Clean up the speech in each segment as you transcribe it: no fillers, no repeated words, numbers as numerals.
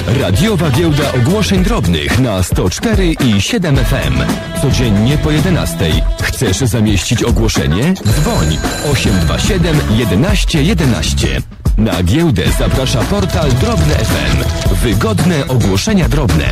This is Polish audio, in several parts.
Radiowa giełda ogłoszeń drobnych na 104 i 7 FM. Codziennie po 11. Chcesz zamieścić ogłoszenie? Dzwoń 827 11 11. Na giełdę zaprasza portal Drobne FM. Wygodne ogłoszenia drobne.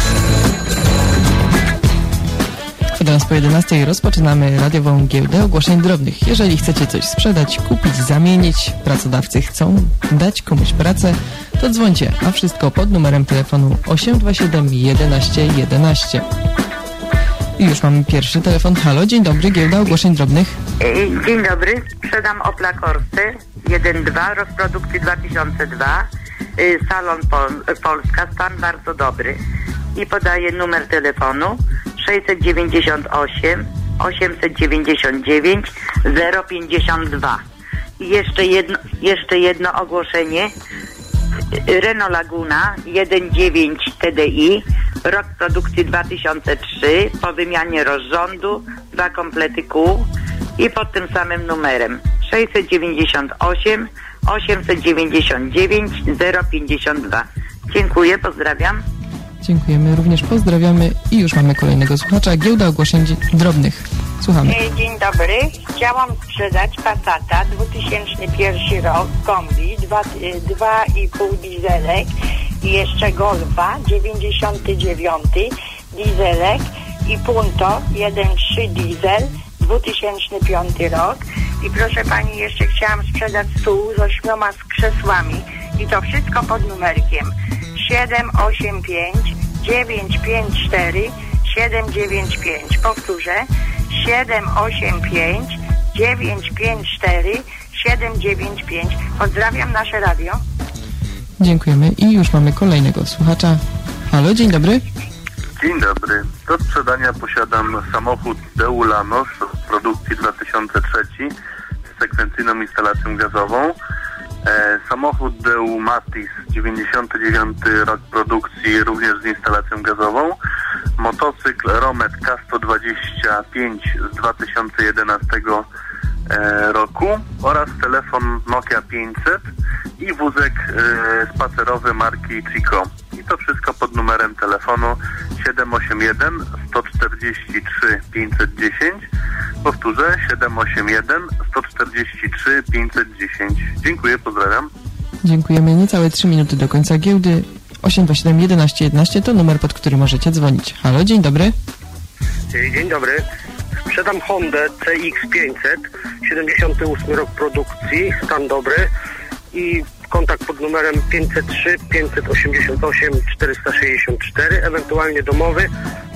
11 po 11 rozpoczynamy radiową giełdę ogłoszeń drobnych. Jeżeli chcecie coś sprzedać, kupić, zamienić, pracodawcy chcą dać komuś pracę, to dzwońcie, a wszystko pod numerem telefonu 827 11 11. I już mamy pierwszy telefon. Halo, dzień dobry, giełda ogłoszeń drobnych. Dzień dobry, sprzedam Opla Corsę 1.2, rozprodukcji 2002, salon Polska, stan bardzo dobry. I podaję numer telefonu 698 899 052. I jeszcze jedno ogłoszenie. Renault Laguna 1.9 TDI, rok produkcji 2003, po wymianie rozrządu, 2 komplety kół i pod tym samym numerem 698 899 052. Dziękuję, pozdrawiam. Dziękujemy, również pozdrawiamy i już mamy kolejnego słuchacza. Giełda ogłoszeń drobnych. Słuchamy. Dzień dobry. Chciałam sprzedać Passata 2001 rok, kombi, 2,5 dieselek i jeszcze Golfa 99 dieselek i Punto 1.3 diesel 2005 rok. I proszę pani, jeszcze chciałam sprzedać stół z 8 krzesłami i to wszystko pod numerkiem 785 954 795. Powtórzę 785 954 795. Pozdrawiam nasze radio. Dziękujemy i już mamy kolejnego słuchacza. Halo, dzień dobry. Dzień dobry. Do sprzedania posiadam samochód Deu Lanos z produkcji 2003 z sekwencyjną instalacją gazową. Samochód Deu Matiz 99 rok produkcji, również z instalacją gazową. Motocykl Romet K125 z 2011 roku oraz telefon Nokia 500 i wózek spacerowy marki Chico. I to wszystko pod numerem telefonu 781 143 510. Powtórzę 781 143 510. Dziękuję, pozdrawiam. Dziękujemy. Niecałe 3 minuty do końca giełdy. 827 11 11 to numer, pod który możecie dzwonić. Halo, dzień dobry. Dzień dobry. Sprzedam Hondę CX500, 78 rok produkcji, stan dobry i kontakt pod numerem 503 588 464, ewentualnie domowy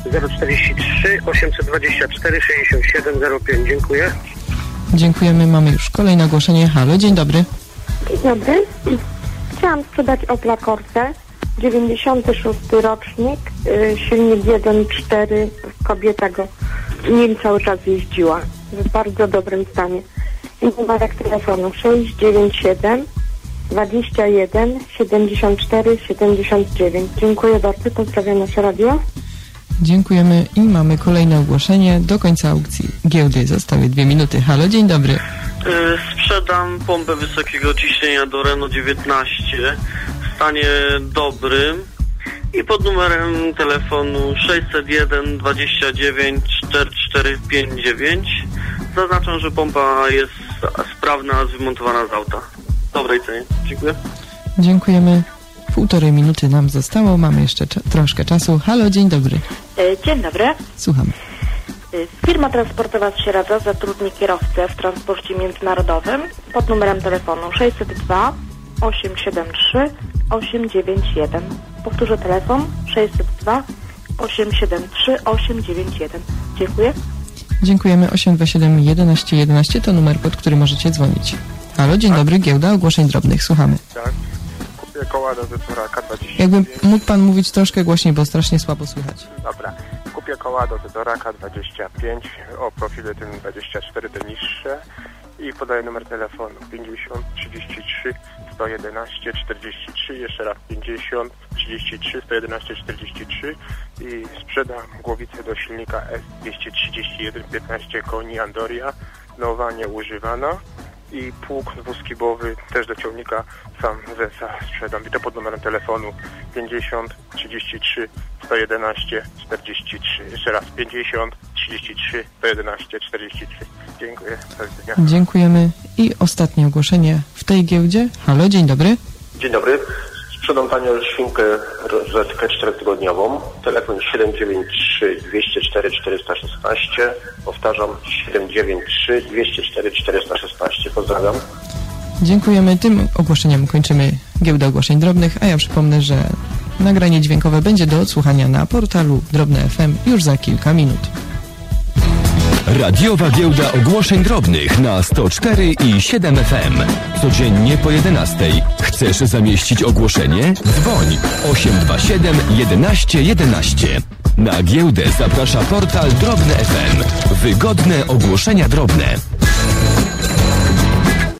043 824 6705. Dziękuję. Dziękujemy. Mamy już kolejne ogłoszenie. Halo, dzień dobry. Dzień dobry. Chciałam sprzedać Opla Corsę, 96 rocznik, silnik 1.4, kobieta go nim cały czas jeździła, w bardzo dobrym stanie. I numerek telefonu 697 21 74 79. Dziękuję bardzo, pozdrawiam nasze radio. Dziękujemy i mamy kolejne ogłoszenie. Do końca aukcji giełdy zostały 2 minuty. Halo, dzień dobry. Sprzedam pompę wysokiego ciśnienia do Renault 19 w stanie dobrym i pod numerem telefonu 601 29 4459. Zaznaczam, że pompa jest sprawna, wymontowana z auta. Dobrej cenie. Dziękuję. Dziękujemy. 1,5 minuty nam zostało. Mamy jeszcze troszkę czasu. Halo, dzień dobry. Dzień dobry. Słuchamy. Firma transportowa z Sieradza zatrudni kierowcę w transporcie międzynarodowym pod numerem telefonu 602 873 891. Powtórzę telefon 602 873 891. Dziękuję. Dziękujemy. 827 11 11 to numer, pod który możecie dzwonić. Halo, dzień dobry, giełda ogłoszeń drobnych. Słuchamy. Tak, kupię koła do Zetoraka 25. Jakby mógł pan mówić troszkę głośniej, bo strasznie słabo słychać. Dobra, kupię koła do Zetoraka 25, o profilu tym 24 te niższe i podaję numer telefonu 50 33 111 43, jeszcze raz 50 33 111 43 i sprzedam głowicę do silnika S231 15 koni Andoria, nowa, nieużywana. i pług dwuskibowy też do ciągnika sam zesa sprzedam. I to pod numerem telefonu 50 33 111 43. Jeszcze raz 50 33 111 43. Dziękuję. Do widzenia. Dziękujemy. I ostatnie ogłoszenie w tej giełdzie. Halo, dzień dobry. Dzień dobry. Sprzedam panią świnkę rozetkę 4-tygodniową. Telefon 793 204 416. Powtarzam 793 204 416. Pozdrawiam. Dziękujemy. Tym ogłoszeniem kończymy giełdę ogłoszeń drobnych, a ja przypomnę, że nagranie dźwiękowe będzie do odsłuchania na portalu Drobne FM już za kilka minut. Radiowa giełda ogłoszeń drobnych na 104 i 7 FM. Codziennie po 11. Chcesz zamieścić ogłoszenie? Dzwoń 827 11 11. Na giełdę zaprasza portal Drobne FM. Wygodne ogłoszenia drobne.